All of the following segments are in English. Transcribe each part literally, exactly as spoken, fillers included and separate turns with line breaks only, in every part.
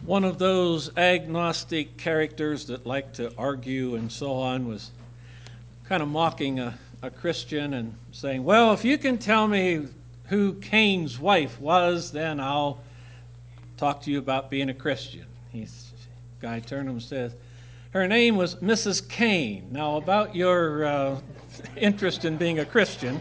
One of those agnostic characters that like to argue and so on was kind of mocking a, a Christian and saying, well, if you can tell me who Cain's wife was, then I'll talk to you about being a Christian. He's, guy turned to him and says, her name was Missus Cain. Now, about your uh, interest in being a Christian,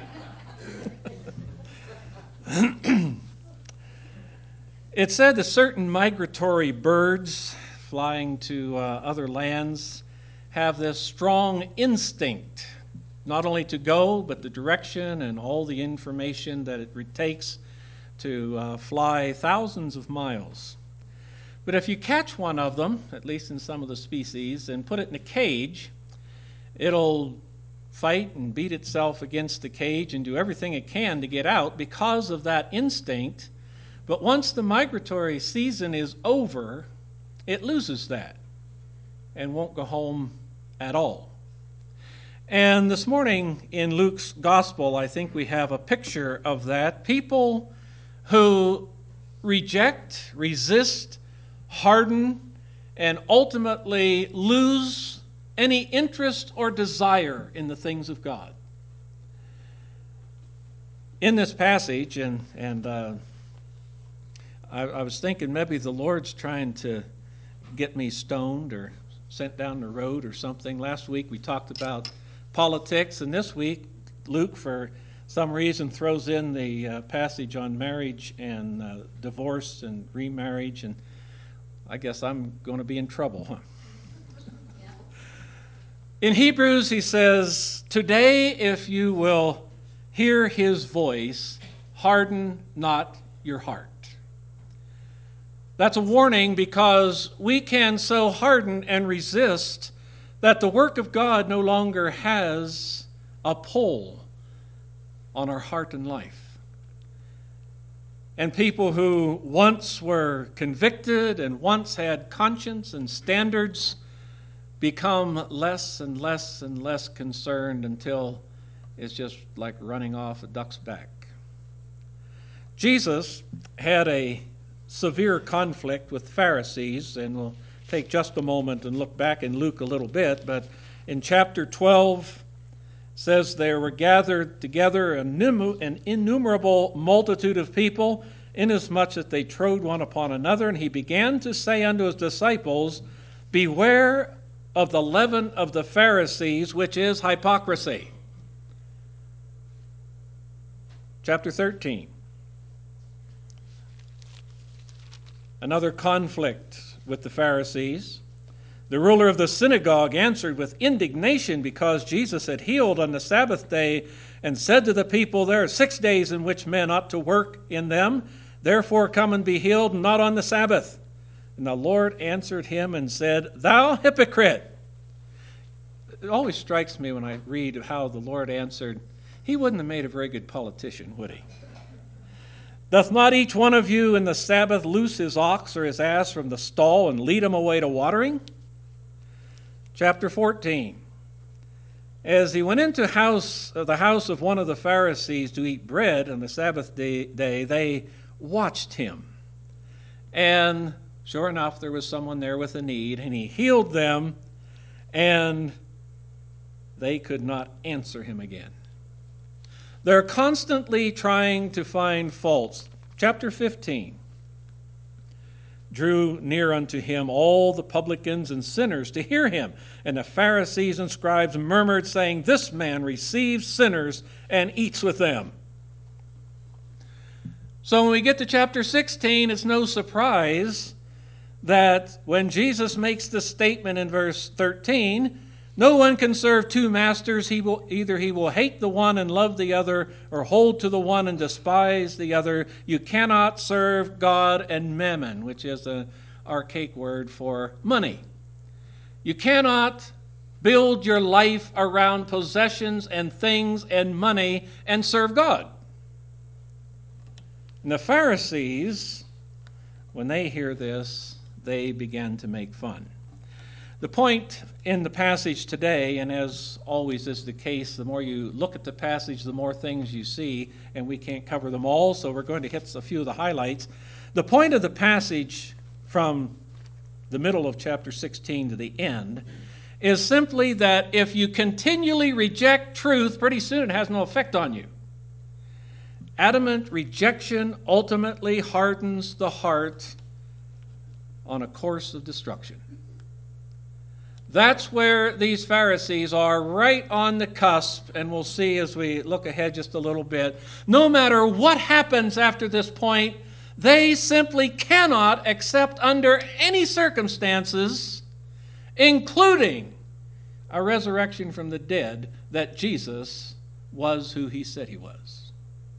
it said that certain migratory birds flying to uh, other lands have this strong instinct, not only to go, but the direction and all the information that it takes to uh, fly thousands of miles. But if you catch one of them, at least in some of the species, and put it in a cage, it'll fight and beat itself against the cage and do everything it can to get out because of that instinct. But once the migratory season is over, it loses that and won't go home at all. And this morning in Luke's gospel, I think we have a picture of that. People who reject, resist, harden, and ultimately lose any interest or desire in the things of God. In this passage, and, and uh, I, I was thinking maybe the Lord's trying to get me stoned or sent down the road or something. Last week we talked about politics, and this week Luke, for some reason, throws in the uh, passage on marriage and uh, divorce and remarriage, and I guess I'm going to be in trouble, huh? Yeah. In Hebrews, he says, today if you will hear his voice, harden not your heart. That's a warning because we can so harden and resist that the work of God no longer has a pull on our heart and life. And people who once were convicted and once had conscience and standards become less and less and less concerned until it's just like running off a duck's back. Jesus had a severe conflict with Pharisees, and we'll take just a moment and look back in Luke a little bit, but in chapter twelve, says there were gathered together an innumerable multitude of people, inasmuch that they trode one upon another. And he began to say unto his disciples, beware of the leaven of the Pharisees, which is hypocrisy. Chapter thirteen. Another conflict with the Pharisees. The ruler of the synagogue answered with indignation because Jesus had healed on the Sabbath day and said to the people, there are six days in which men ought to work in them. Therefore come and be healed, not on the Sabbath. And the Lord answered him and said, thou hypocrite. It always strikes me when I read how the Lord answered, he wouldn't have made a very good politician, would he? Doth not each one of you in the Sabbath loose his ox or his ass from the stall and lead him away to watering? Chapter fourteen. As he went into house, uh, the house of one of the Pharisees to eat bread on the Sabbath day, day, they watched him. And sure enough, there was someone there with a need, and he healed them, and they could not answer him again. They're constantly trying to find faults. Chapter fifteen. Drew near unto him all the publicans and sinners to hear him. And the Pharisees and scribes murmured, saying, this man receives sinners and eats with them. So when we get to chapter sixteen, it's no surprise that when Jesus makes the statement in verse thirteen, no one can serve two masters. He will either he will hate the one and love the other, or hold to the one and despise the other. You cannot serve God and mammon, which is an archaic word for money. You cannot build your life around possessions and things and money and serve God. And the Pharisees, when they hear this, they begin to make fun. The point in the passage today, and as always is the case, the more you look at the passage, the more things you see, and we can't cover them all, so we're going to hit a few of the highlights. The point of the passage from the middle of chapter sixteen to the end, is simply that if you continually reject truth, pretty soon it has no effect on you. Adamant rejection ultimately hardens the heart on a course of destruction. That's where these Pharisees are, right on the cusp, and we'll see as we look ahead just a little bit. No matter what happens after this point, they simply cannot accept under any circumstances, including a resurrection from the dead, that Jesus was who he said he was.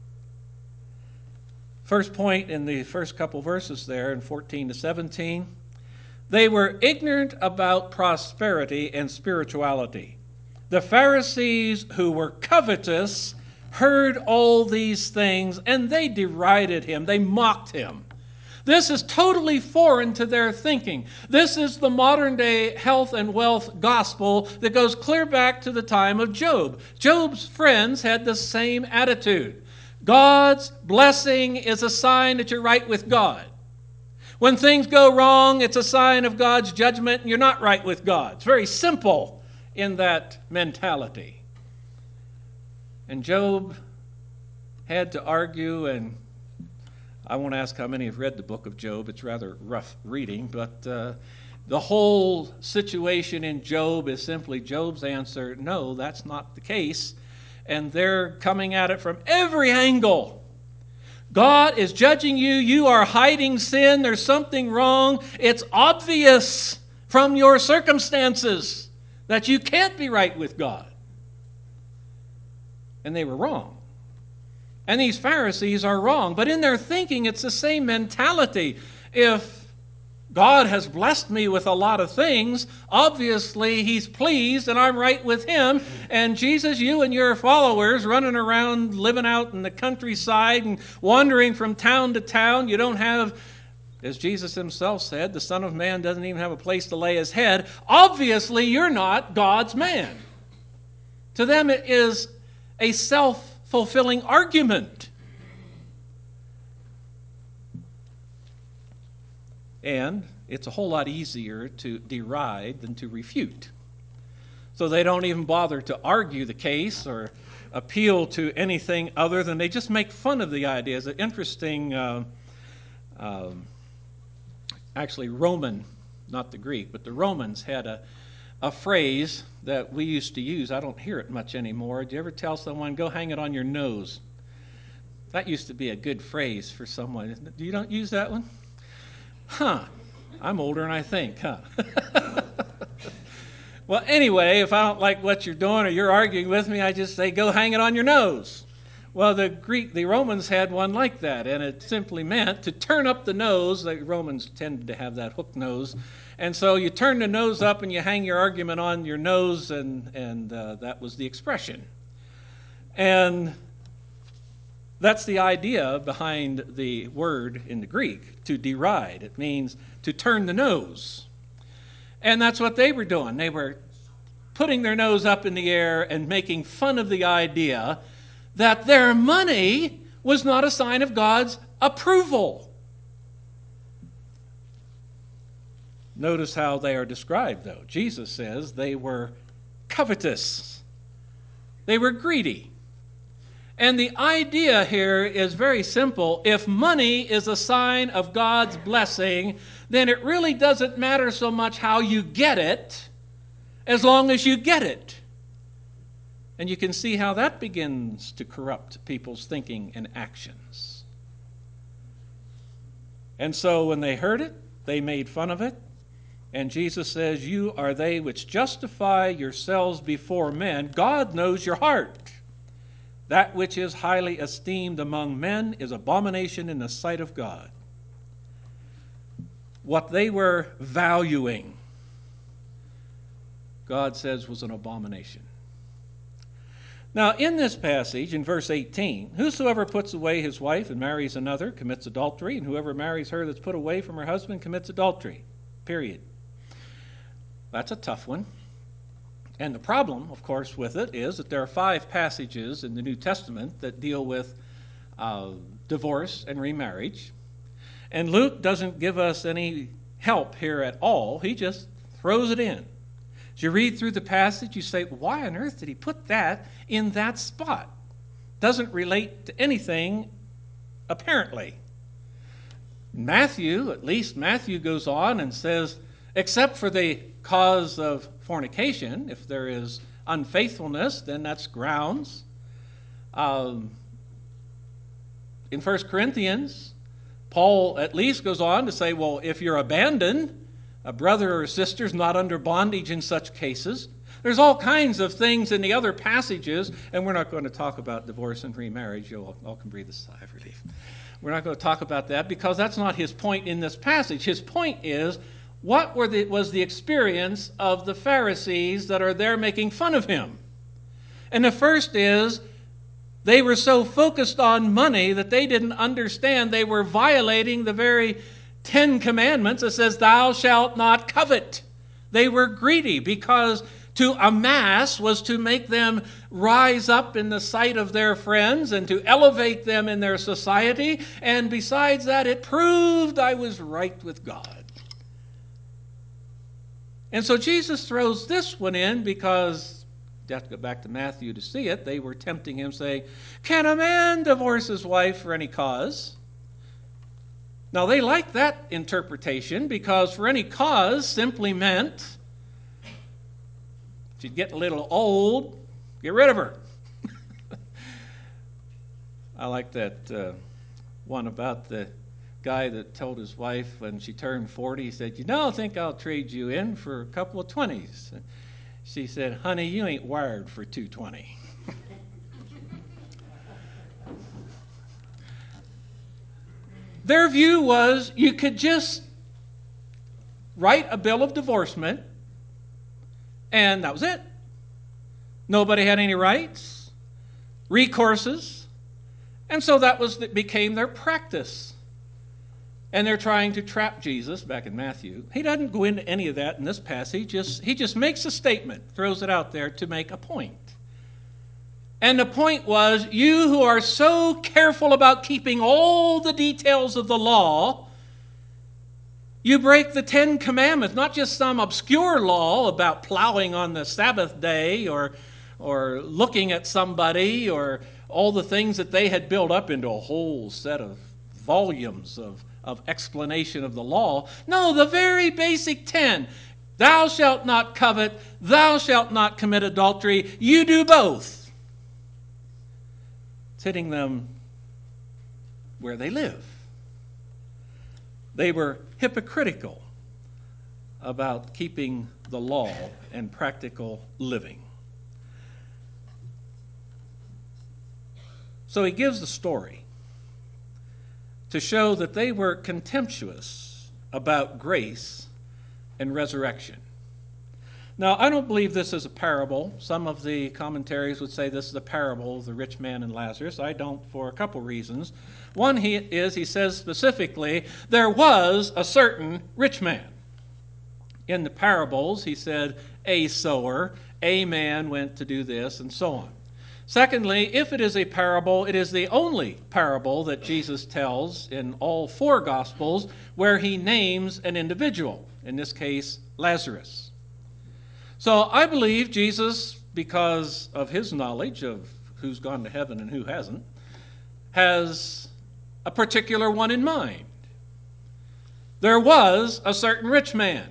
First point in the first couple verses there in fourteen to seventeen, they were ignorant about prosperity and spirituality. The Pharisees, who were covetous, heard all these things, and they derided him. They mocked him. This is totally foreign to their thinking. This is the modern-day health and wealth gospel that goes clear back to the time of Job. Job's friends had the same attitude. God's blessing is a sign that you're right with God. When things go wrong, it's a sign of God's judgment and you're not right with God. It's very simple in that mentality. And Job had to argue, and I won't ask how many have read the book of Job. It's rather rough reading, but uh, the whole situation in Job is simply Job's answer, no, that's not the case. And they're coming at it from every angle. God is judging you. You are hiding sin. There's something wrong. It's obvious from your circumstances that you can't be right with God. And they were wrong. And these Pharisees are wrong. But in their thinking, it's the same mentality. If God has blessed me with a lot of things, obviously he's pleased and I'm right with him. And Jesus, you and your followers running around, living out in the countryside and wandering from town to town, you don't have, as Jesus himself said, the Son of Man doesn't even have a place to lay his head. Obviously you're not God's man. To them it is a self-fulfilling argument. And it's a whole lot easier to deride than to refute. So they don't even bother to argue the case or appeal to anything other than they just make fun of the idea. It's an interesting, uh, uh, actually Roman, not the Greek, but the Romans had a, a phrase that we used to use. I don't hear it much anymore. Do you ever tell someone, go hang it on your nose? That used to be a good phrase for someone. You don't use that one? Huh, I'm older than I think, huh? Well, anyway, if I don't like what you're doing or you're arguing with me, I just say, go hang it on your nose. Well, the Greek, the Romans had one like that, and it simply meant to turn up the nose. The Romans tended to have that hook nose. And so you turn the nose up and you hang your argument on your nose, and, and uh, that was the expression. And that's the idea behind the word in the Greek, to deride. It means to turn the nose. And that's what they were doing. They were putting their nose up in the air and making fun of the idea that their money was not a sign of God's approval. Notice how they are described, though. Jesus says they were covetous. They were greedy. And the idea here is very simple. If money is a sign of God's blessing, then it really doesn't matter so much how you get it, as long as you get it. And you can see how that begins to corrupt people's thinking and actions. And so when they heard it, they made fun of it. And Jesus says, you are they which justify yourselves before men. God knows your heart. That which is highly esteemed among men is abomination in the sight of God. What they were valuing, God says, was an abomination. Now, in this passage, in verse eighteen, whosoever puts away his wife and marries another commits adultery, and whoever marries her that's put away from her husband commits adultery. Period. That's a tough one. And the problem, of course, with it is that there are five passages in the New Testament that deal with uh, divorce and remarriage. And Luke doesn't give us any help here at all. He just throws it in. As you read through the passage, you say, why on earth did he put that in that spot? Doesn't relate to anything, apparently. Matthew, at least Matthew goes on and says, except for the cause of fornication, if there is unfaithfulness, then that's grounds. Um, in First Corinthians, Paul at least goes on to say, well, if you're abandoned, a brother or a sister is not under bondage in such cases. There's all kinds of things in the other passages, and we're not going to talk about divorce and remarriage. You all, all can breathe a sigh of relief. We're not going to talk about that because that's not his point in this passage. His point is, what were the, was the experience of the Pharisees that are there making fun of him? And the first is, they were so focused on money that they didn't understand they were violating the very Ten Commandments that says, thou shalt not covet. They were greedy because to amass was to make them rise up in the sight of their friends and to elevate them in their society. And besides that, it proved I was right with God. And so Jesus throws this one in because you have to go back to Matthew to see it. They were tempting him, saying, can a man divorce his wife for any cause? Now, they liked that interpretation because for any cause simply meant she'd get a little old, get rid of her. I like that uh, one about the guy that told his wife when she turned forty, he said, you know, I think I'll trade you in for a couple of twenties. She said, honey, you ain't wired for two twenty. Their view was you could just write a bill of divorcement and that was it. Nobody had any rights, recourses, and so that was that became their practice. And they're trying to trap Jesus back in Matthew. He doesn't go into any of that in this passage. Just, he just makes a statement, throws it out there to make a point. And the point was, you who are so careful about keeping all the details of the law, you break the Ten Commandments, not just some obscure law about plowing on the Sabbath day or, or looking at somebody or all the things that they had built up into a whole set of volumes of, of explanation of the law. No, the very basic ten. Thou shalt not covet, thou shalt not commit adultery. You do both. It's hitting them where they live. They were hypocritical about keeping the law and practical living. So he gives the story to show that they were contemptuous about grace and resurrection. Now, I don't believe this is a parable. Some of the commentaries would say this is a parable of the rich man and Lazarus. I don't, for a couple reasons. One he is, he says specifically, there was a certain rich man. In the parables, he said, a sower, a man went to do this, and so on. Secondly, if it is a parable, it is the only parable that Jesus tells in all four Gospels where he names an individual, in this case, Lazarus. So I believe Jesus, because of his knowledge of who's gone to heaven and who hasn't, has a particular one in mind. There was a certain rich man.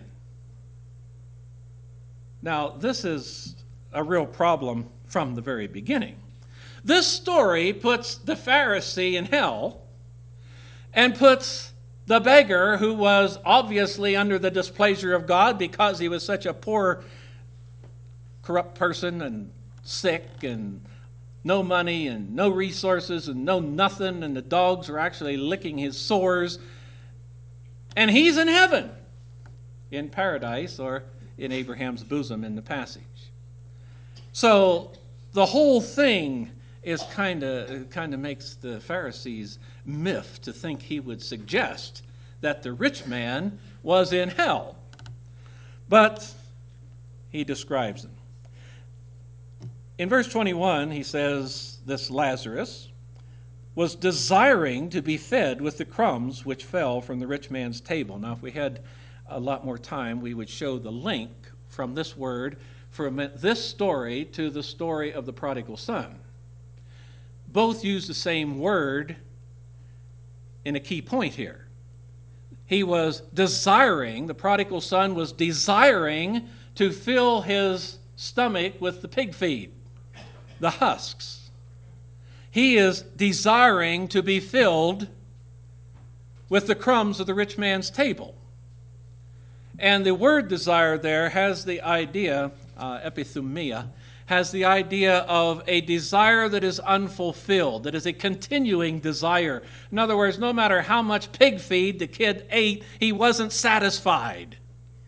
Now, this is a real problem from the very beginning. This story puts the Pharisee in hell and puts the beggar, who was obviously under the displeasure of God because he was such a poor, corrupt person and sick and no money and no resources and no nothing, and the dogs were actually licking his sores. And he's in heaven, in paradise, or in Abraham's bosom in the passage. So the whole thing is kind of kind of makes the Pharisees miff to think he would suggest that the rich man was in hell. But he describes him. In verse twenty-one, he says, this Lazarus was desiring to be fed with the crumbs which fell from the rich man's table. Now, if we had a lot more time, we would show the link from this word, from this story to the story of the prodigal son. Both use the same word in a key point here. He was desiring, the prodigal son was desiring to fill his stomach with the pig feed, the husks. He is desiring to be filled with the crumbs of the rich man's table. And the word desire there has the idea, uh, epithumia, has the idea of a desire that is unfulfilled, that is a continuing desire. In other words, no matter how much pig feed the kid ate, he wasn't satisfied.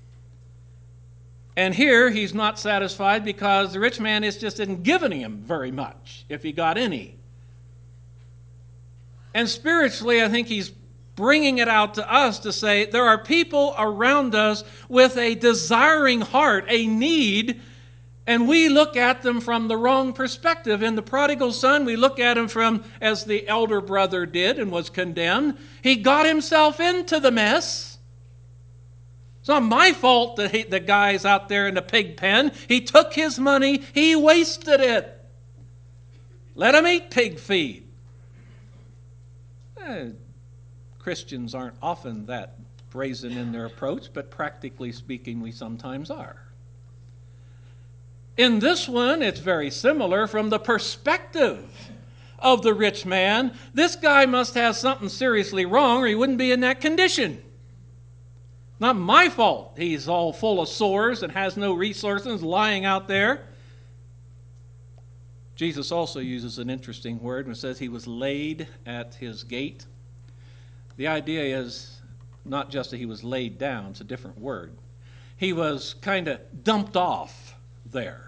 And here he's not satisfied because the rich man is just isn't giving him very much, if he got any. And spiritually, I think he's bringing it out to us to say there are people around us with a desiring heart, a need, and we look at them from the wrong perspective. In the prodigal son, we look at him from, as the elder brother did and was condemned, he got himself into the mess. It's not my fault that he, the guy's out there in the pig pen. He took his money, he wasted it. Let him eat pig feed. Eh, Christians aren't often that brazen in their approach, but practically speaking, we sometimes are. In this one, it's very similar from the perspective of the rich man. This guy must have something seriously wrong or he wouldn't be in that condition. Not my fault he's all full of sores and has no resources lying out there. Jesus also uses an interesting word when it says he was laid at his gate. The idea is not just that he was laid down, it's a different word. He was kind of dumped off there,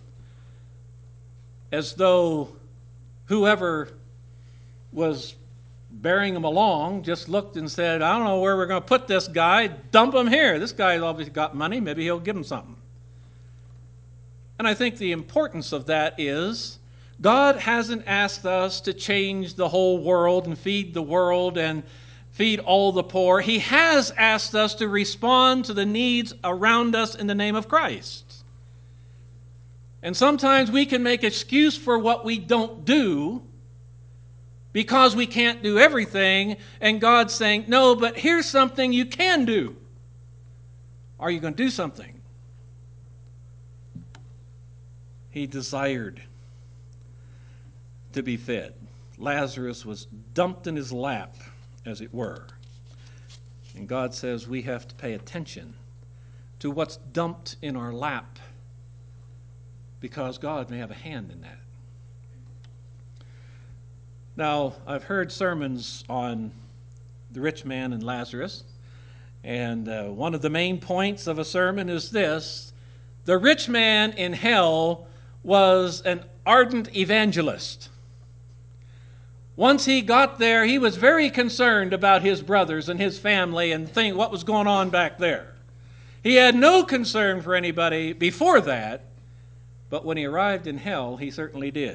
as though whoever was bearing him along just looked and said, I don't know where we're going to put this guy, dump him here. This guy's obviously got money, maybe he'll give him something. And I think the importance of that is God hasn't asked us to change the whole world and feed the world and feed all the poor. He has asked us to respond to the needs around us in the name of Christ. And sometimes we can make excuse for what we don't do because we can't do everything, and God's saying, no, but here's something you can do. Are you going to do something? He desired to be fed. Lazarus was dumped in his lap, as it were. And God says we have to pay attention to what's dumped in our lap, because God may have a hand in that. Now, I've heard sermons on the rich man and Lazarus, and uh, one of the main points of a sermon is this: the rich man in hell was an ardent evangelist. Once he got there, he was very concerned about his brothers and his family and think what was going on back there. He had no concern for anybody before that, but when he arrived in hell, he certainly did.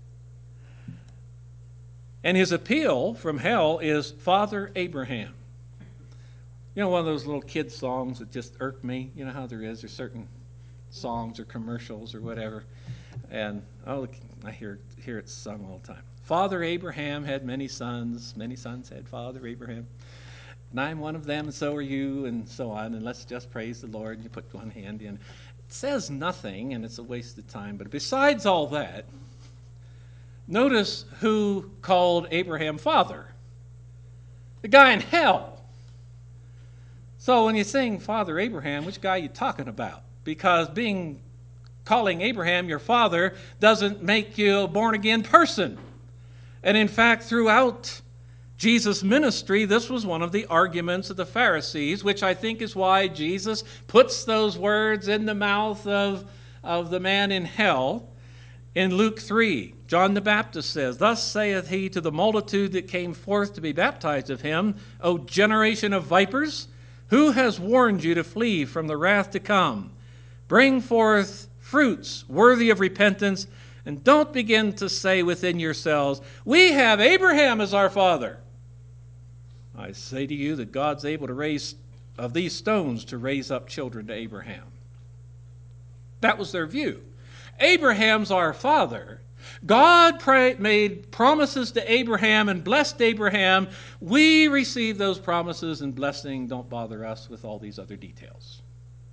And his appeal from hell is Father Abraham. You know, one of those little kid songs that just irk me. You know how there is, there's certain songs or commercials or whatever. And oh, I hear, hear it sung all the time. Father Abraham had many sons. Many sons had Father Abraham. And I'm one of them, and so are you, and so on. And let's just praise the Lord. And you put one hand in. It says nothing, and it's a waste of time. But besides all that, notice who called Abraham father. The guy in hell. So when you sing Father Abraham, which guy are you talking about? Because being calling Abraham your father doesn't make you a born-again person. And in fact, throughout Jesus' ministry, this was one of the arguments of the Pharisees, which I think is why Jesus puts those words in the mouth of, of the man in hell. In Luke three, John the Baptist says, thus saith he to the multitude that came forth to be baptized of him, O generation of vipers, who has warned you to flee from the wrath to come? Bring forth fruits worthy of repentance, and don't begin to say within yourselves, we have Abraham as our father. I say to you that God's able to raise of these stones to raise up children to Abraham. That was their view. Abraham's our father. God pray, made promises to Abraham and blessed Abraham. We receive those promises and blessing. Don't bother us with all these other details.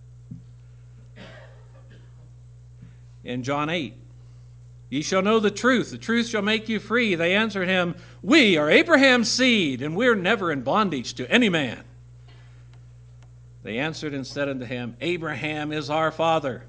In John eight, ye shall know the truth. The truth shall make you free. They answered him, we are Abraham's seed, and we're never in bondage to any man. They answered and said unto him, Abraham is our father.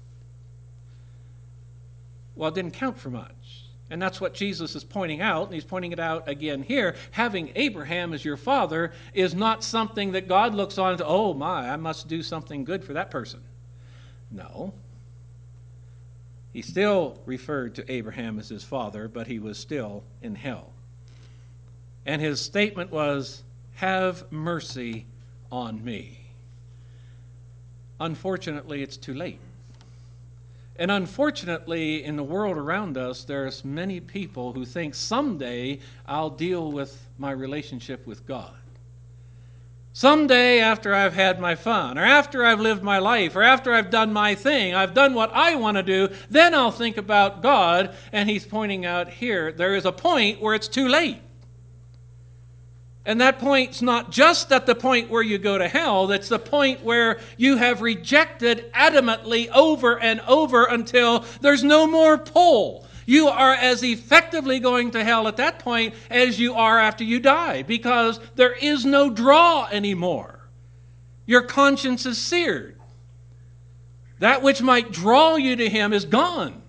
Well, it didn't count for much. And that's what Jesus is pointing out, and he's pointing it out again here. Having Abraham as your father is not something that God looks on to, oh my, I must do something good for that person. No. He still referred to Abraham as his father, but he was still in hell. And his statement was, have mercy on me. Unfortunately, it's too late. And unfortunately, in the world around us, there's many people who think someday I'll deal with my relationship with God. Someday after I've had my fun, or after I've lived my life, or after I've done my thing, I've done what I want to do, then I'll think about God. And he's pointing out here, there is a point where it's too late. And that point's not just at the point where you go to hell, that's the point where you have rejected adamantly over and over until there's no more pull. You are as effectively going to hell at that point as you are after you die, because there is no draw anymore. Your conscience is seared. That which might draw you to him is gone.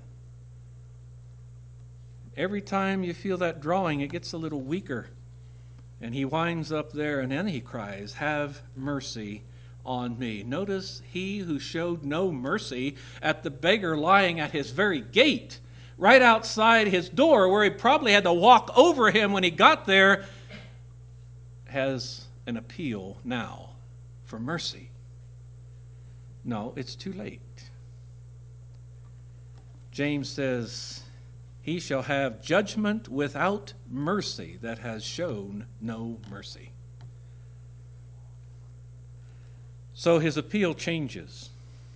Every time you feel that drawing, it gets a little weaker. And he winds up there, and then he cries, have mercy on me. Notice he who showed no mercy at the beggar lying at his very gate, right outside his door, where he probably had to walk over him when he got there, has an appeal now for mercy. No, it's too late. James says, he shall have judgment without mercy that has shown no mercy. So his appeal changes.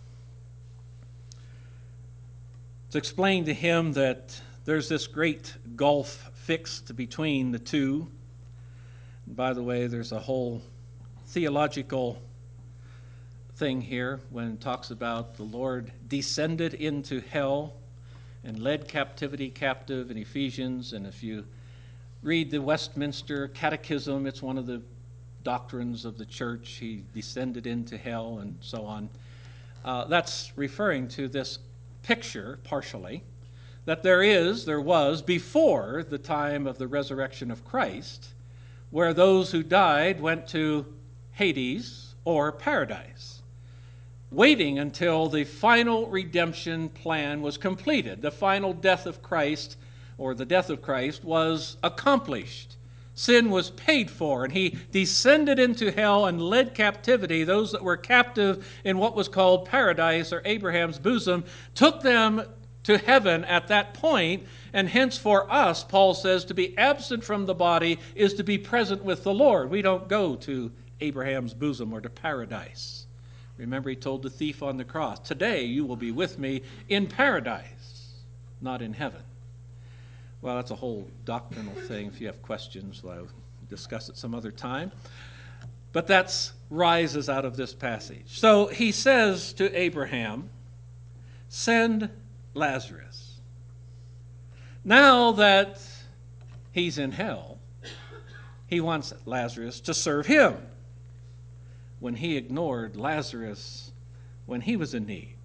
It's explained to him that there's this great gulf fixed between the two. And by the way, there's a whole theological thing here when it talks about the Lord descended into hell and led captivity captive in Ephesians. And if you read the Westminster Catechism, it's one of the doctrines of the church. He descended into hell and so on. Uh, that's referring to this picture, partially, that there is, there was, before the time of the resurrection of Christ, where those who died went to Hades or paradise, waiting until the final redemption plan was completed. The final death of Christ, or the death of Christ, was accomplished. Sin was paid for, and he descended into hell and led captivity. Those that were captive in what was called paradise, or Abraham's bosom, took them to heaven at that point, and hence for us, Paul says, to be absent from the body is to be present with the Lord. We don't go to Abraham's bosom or to paradise. Remember, he told the thief on the cross, today you will be with me in paradise, not in heaven. Well, that's a whole doctrinal thing. If you have questions, I'll discuss it some other time. But that rises out of this passage. So he says to Abraham, send Lazarus. Now that he's in hell, he wants Lazarus to serve him, when he ignored Lazarus when he was in need.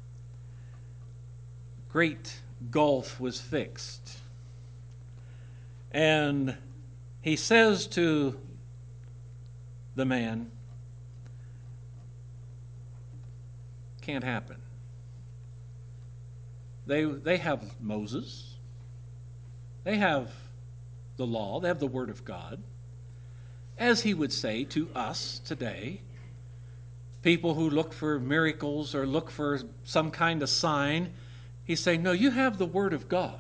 Great gulf was fixed. And he says to the man, can't happen. They, they have Moses. They have the law. They have the Word of God. As he would say to us today, people who look for miracles or look for some kind of sign, he's saying, no, you have the Word of God.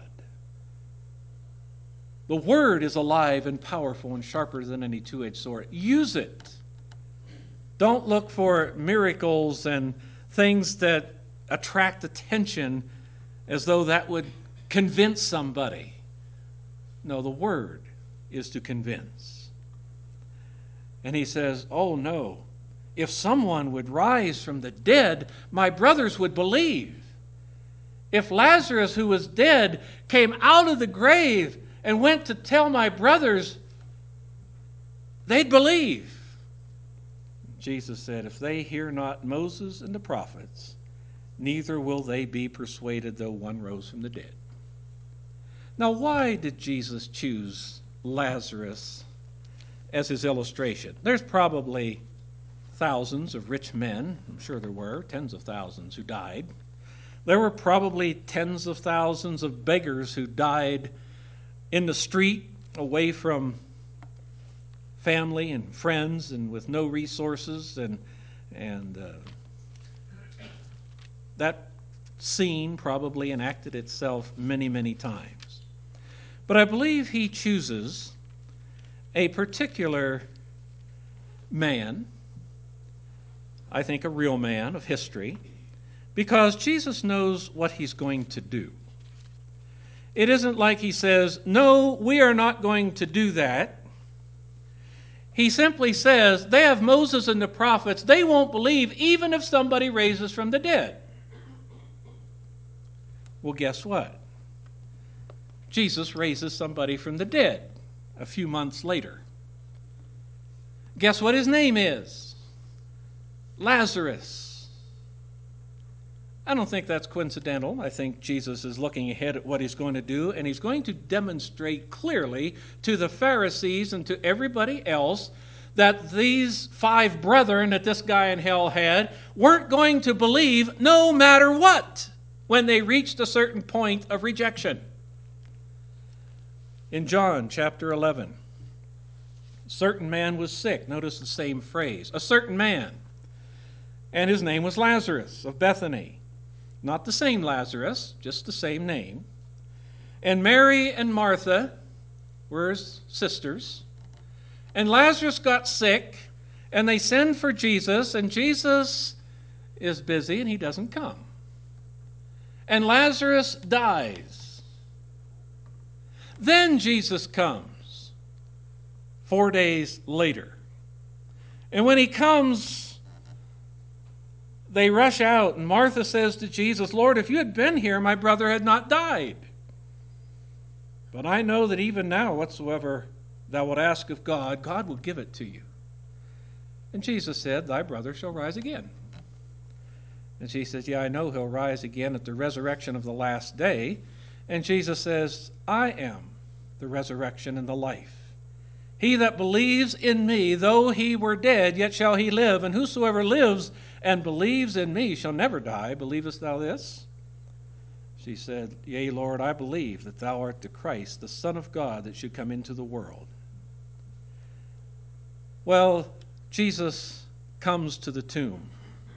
The Word is alive and powerful and sharper than any two-edged sword. Use it. Don't look for miracles and things that attract attention as though that would convince somebody. No, the Word is to convince. And he says, oh no, if someone would rise from the dead, my brothers would believe. If Lazarus, who was dead, came out of the grave and went to tell my brothers, they'd believe. Jesus said, if they hear not Moses and the prophets, neither will they be persuaded though one rose from the dead. Now, why did Jesus choose Lazarus as his illustration? There's probably thousands of rich men, I'm sure there were, tens of thousands who died. There were probably tens of thousands of beggars who died in the street, away from family and friends and with no resources. And, and uh, that scene probably enacted itself many, many times. But I believe he chooses a particular man, I think a real man of history, because Jesus knows what he's going to do. It isn't like he says, no, we are not going to do that. He simply says, they have Moses and the prophets. They won't believe even if somebody raises from the dead. Well, guess what? Jesus raises somebody from the dead a few months later. Guess what his name is? Lazarus. I don't think that's coincidental. I think Jesus is looking ahead at what he's going to do, and he's going to demonstrate clearly to the Pharisees and to everybody else that these five brethren that this guy in hell had weren't going to believe no matter what when they reached a certain point of rejection. In John chapter eleven, a certain man was sick. Notice the same phrase. A certain man. And his name was Lazarus of Bethany. Not the same Lazarus, just the same name. And Mary and Martha were his sisters. And Lazarus got sick, and they send for Jesus, and Jesus is busy, and he doesn't come. And Lazarus dies. Then Jesus comes, four days later. And when he comes, they rush out, and Martha says to Jesus, Lord, if you had been here, my brother had not died. But I know that even now, whatsoever thou wilt ask of God, God will give it to you. And Jesus said, thy brother shall rise again. And she says, yeah, I know he'll rise again at the resurrection of the last day. And Jesus says, I am the resurrection and the life. He that believes in me, though he were dead, yet shall he live. And whosoever lives and believes in me shall never die. Believest thou this? She said, yea, Lord, I believe that thou art the Christ, the Son of God, that should come into the world. Well, Jesus comes to the tomb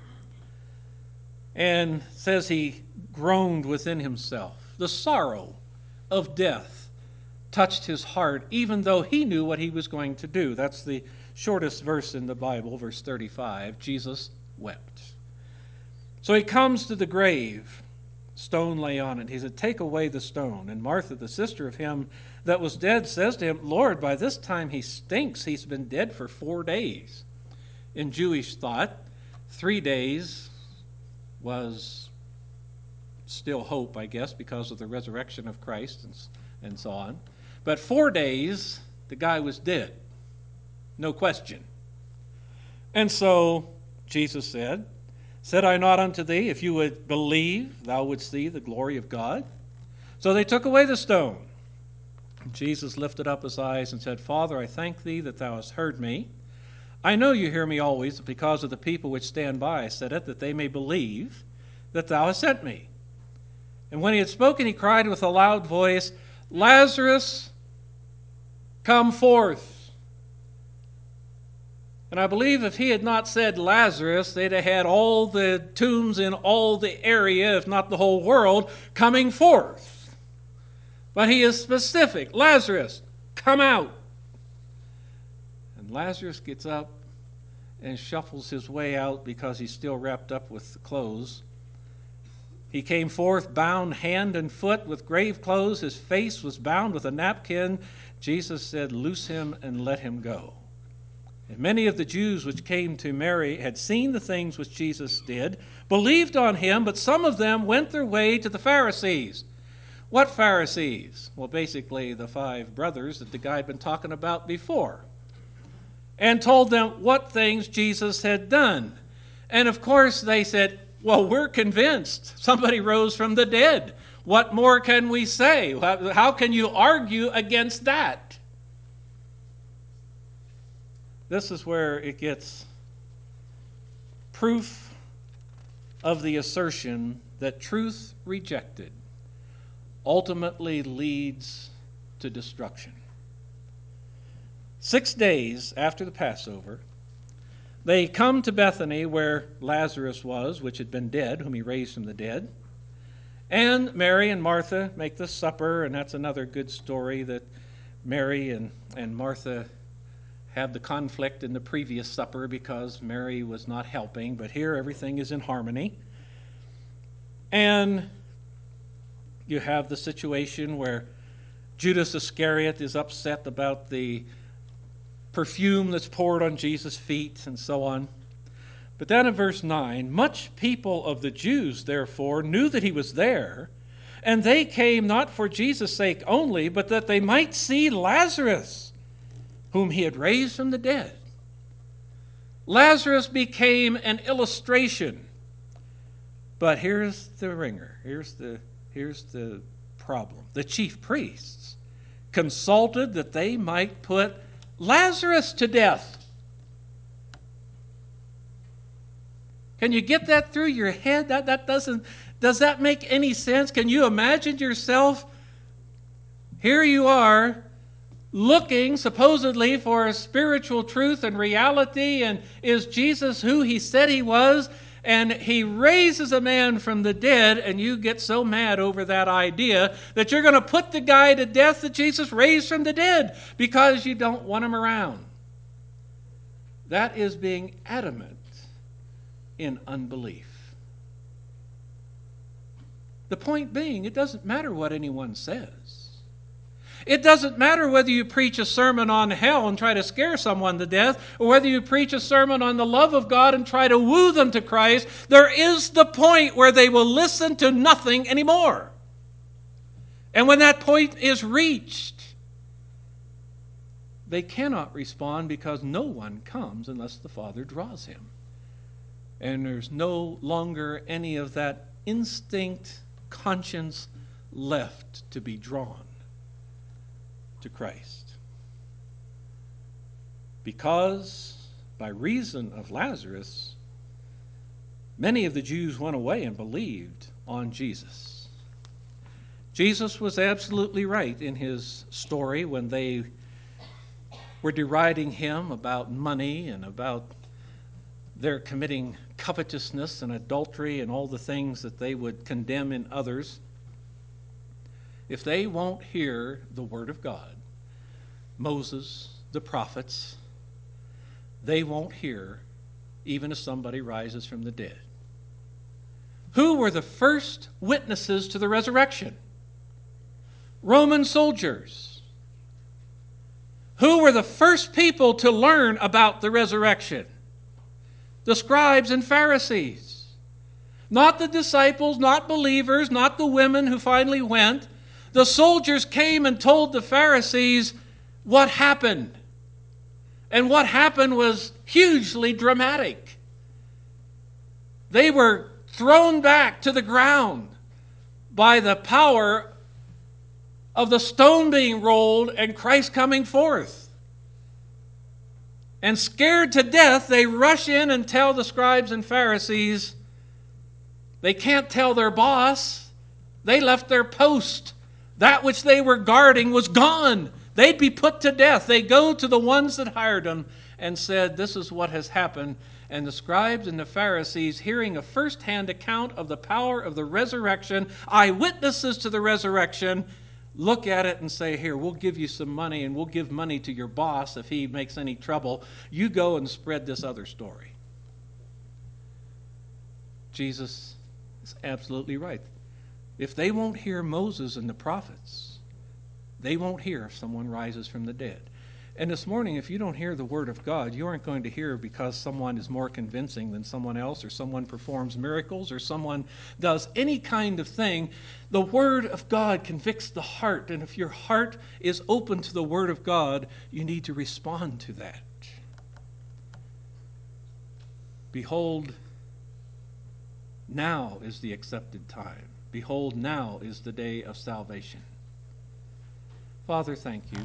and says he groaned within himself. The sorrow of death touched his heart, even though he knew what he was going to do. That's the shortest verse in the Bible, verse thirty-five. Jesus wept. So he comes to the grave. Stone lay on it. He said, take away the stone. And Martha, the sister of him that was dead, says to him, Lord, by this time he stinks. He's been dead for four days. In Jewish thought, three days was still hope, I guess, because of the resurrection of Christ and, and so on. But four days, the guy was dead. No question. And so Jesus said, said I not unto thee, if you would believe, thou wouldst see the glory of God? So they took away the stone. Jesus lifted up his eyes and said, Father, I thank thee that thou hast heard me. I know you hear me always, because of the people which stand by I said it, that they may believe that thou hast sent me. And when he had spoken, he cried with a loud voice, Lazarus, come forth. And I believe if he had not said Lazarus, they'd have had all the tombs in all the area, if not the whole world, coming forth. But he is specific. Lazarus, come out. And Lazarus gets up and shuffles his way out because he's still wrapped up with the clothes. He came forth bound hand and foot with grave clothes. His face was bound with a napkin. Jesus said, "Loose him and let him go." And many of the Jews which came to Mary had seen the things which Jesus did, believed on him, but some of them went their way to the Pharisees. What Pharisees? Well, basically the five brothers that the guy had been talking about before, and told them what things Jesus had done. And of course they said, "Well, we're convinced. Somebody rose from the dead. What more can we say? How can you argue against that?" This is where it gets proof of the assertion that truth rejected ultimately leads to destruction. Six days after the Passover, they come to Bethany where Lazarus was, which had been dead, whom he raised from the dead. And Mary and Martha make the supper, and that's another good story, that Mary and, and Martha had the conflict in the previous supper because Mary was not helping, but here everything is in harmony. And you have the situation where Judas Iscariot is upset about the perfume that's poured on Jesus' feet and so on. But then in verse nine, much people of the Jews, therefore, knew that he was there, and they came not for Jesus' sake only, but that they might see Lazarus, whom he had raised from the dead. Lazarus became an illustration. But here's the ringer. Here's the, here's the problem. The chief priests consulted that they might put Lazarus to death. Can you get that through your head? That, that doesn't, does that make any sense? Can you imagine yourself? Here you are, looking supposedly for a spiritual truth and reality, and is Jesus who he said he was? And he raises a man from the dead, and you get so mad over that idea that you're going to put the guy to death that Jesus raised from the dead because you don't want him around. That is being adamant in unbelief. The point being, it doesn't matter what anyone says. It doesn't matter whether you preach a sermon on hell and try to scare someone to death, or whether you preach a sermon on the love of God and try to woo them to Christ. There is the point where they will listen to nothing anymore. And when that point is reached, they cannot respond because no one comes unless the Father draws him. And there's no longer any of that instinct, conscience left to be drawn to Christ. Because by reason of Lazarus, many of the Jews went away and believed on Jesus. Jesus was absolutely right in his story when they were deriding him about money and about their committing covetousness and adultery and all the things that they would condemn in others. If they won't hear the word of God, Moses, the prophets, they won't hear even if somebody rises from the dead. Who were the first witnesses to the resurrection? Roman soldiers. Who were the first people to learn about the resurrection? The scribes and Pharisees. Not the disciples, not believers, not the women who finally went. The soldiers came and told the Pharisees what happened. And what happened was hugely dramatic. They were thrown back to the ground by the power of the stone being rolled and Christ coming forth. And scared to death, they rush in and tell the scribes and Pharisees. They can't tell their boss. They left their post. That which they were guarding was gone. They'd be put to death. They go to the ones that hired them and said, this is what has happened. And the scribes and the Pharisees, hearing a first-hand account of the power of the resurrection, eyewitnesses to the resurrection, look at it and say, here, we'll give you some money and we'll give money to your boss if he makes any trouble. You go and spread this other story. Jesus is absolutely right. If they won't hear Moses and the prophets, they won't hear if someone rises from the dead. And this morning, if you don't hear the word of God, you aren't going to hear because someone is more convincing than someone else, or someone performs miracles, or someone does any kind of thing. The word of God convicts the heart, and if your heart is open to the word of God, you need to respond to that. Behold, now is the accepted time. Behold, now is the day of salvation. Father, thank you.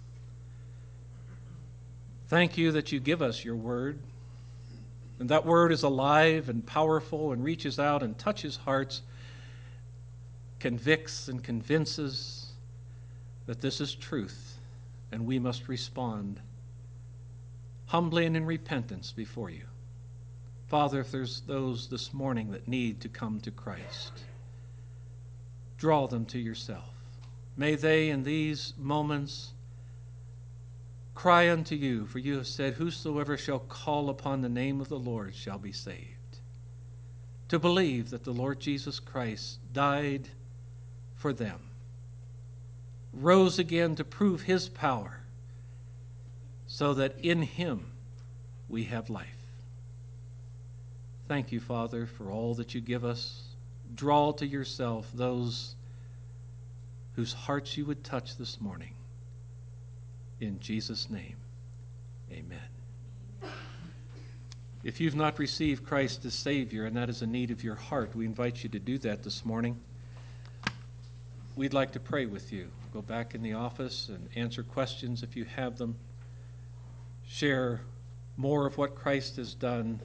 Thank you that you give us your word, and that word is alive and powerful and reaches out and touches hearts, convicts and convinces that this is truth, and we must respond humbly and in repentance before you. Father, if there's those this morning that need to come to Christ, draw them to yourself. May they in these moments cry unto you, for you have said, whosoever shall call upon the name of the Lord shall be saved. To believe that the Lord Jesus Christ died for them, rose again to prove his power, so that in him we have life. Thank you, Father, for all that you give us. Draw to yourself those whose hearts you would touch this morning. In Jesus' name, amen. If you've not received Christ as Savior, and that is a need of your heart, we invite you to do that this morning. We'd like to pray with you. Go back in the office and answer questions if you have them. Share more of what Christ has done.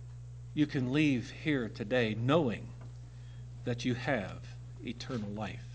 You can leave here today knowing that you have eternal life.